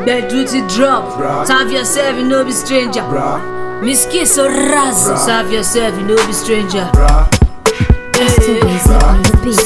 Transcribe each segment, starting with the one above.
Bed duty drop. Serve yourself, you know be stranger. Miss Kiss or Razzo. Serve yourself, you know be stranger. It's too easy on the beat.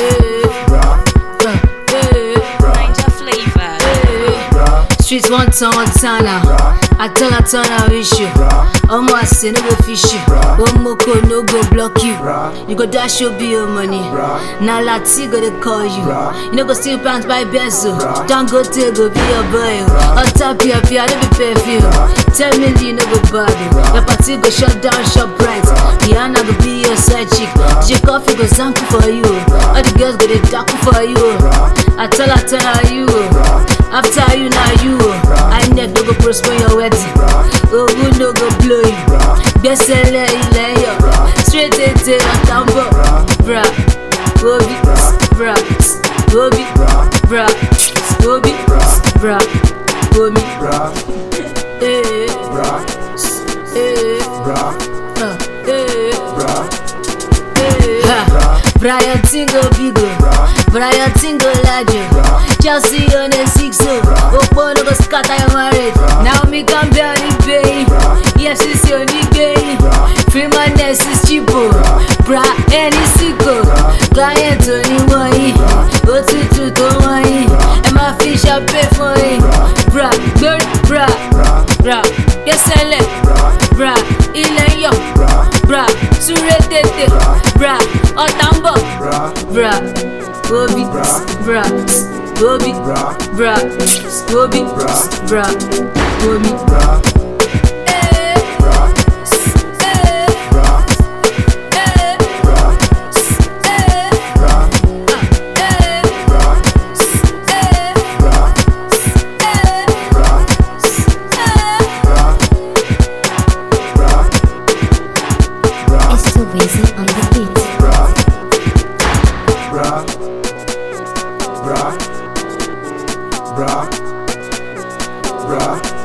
Ninja flavor. Streets one turn now. I turn I wish you. I say no go fish you. Moko no go block you. You go dash your bill money. Now Lati go to call you. You no go steal pants by Bezo. Don't go to go be your boy. On top your I don't be perfume. 10 million no go body. Your party go shut down shop right. Rihanna go be your side chick. J Coffee go zank for you. All the girls go to dark for you. I tell you. After you now you. I neck no go prosper your wedding. Oh, good no go blow you. Best seller in yo. Straight into a tambo. Bra, Bobby, bra, Bobby, bra, Bobby, bra, Bobby, eh, Brian Tingo Bigo, Brian Tingo Lajo, Chelsea on a 6-0. Opo no go scatter your marriage. Now me can barely pay. Yes, it's your nigga. Free my nest is cheapo. Bra, any sicko. Client only one. Go to one. And my fish I pay for it. Bra, bird, bra, yes, I left. Bra, ile yo. Bra, suretete. Bra, otambo. Bra, Bobby, bra, Bobby, bra, Bobby, bra, Bobby. It's too easy on the beat. Bra,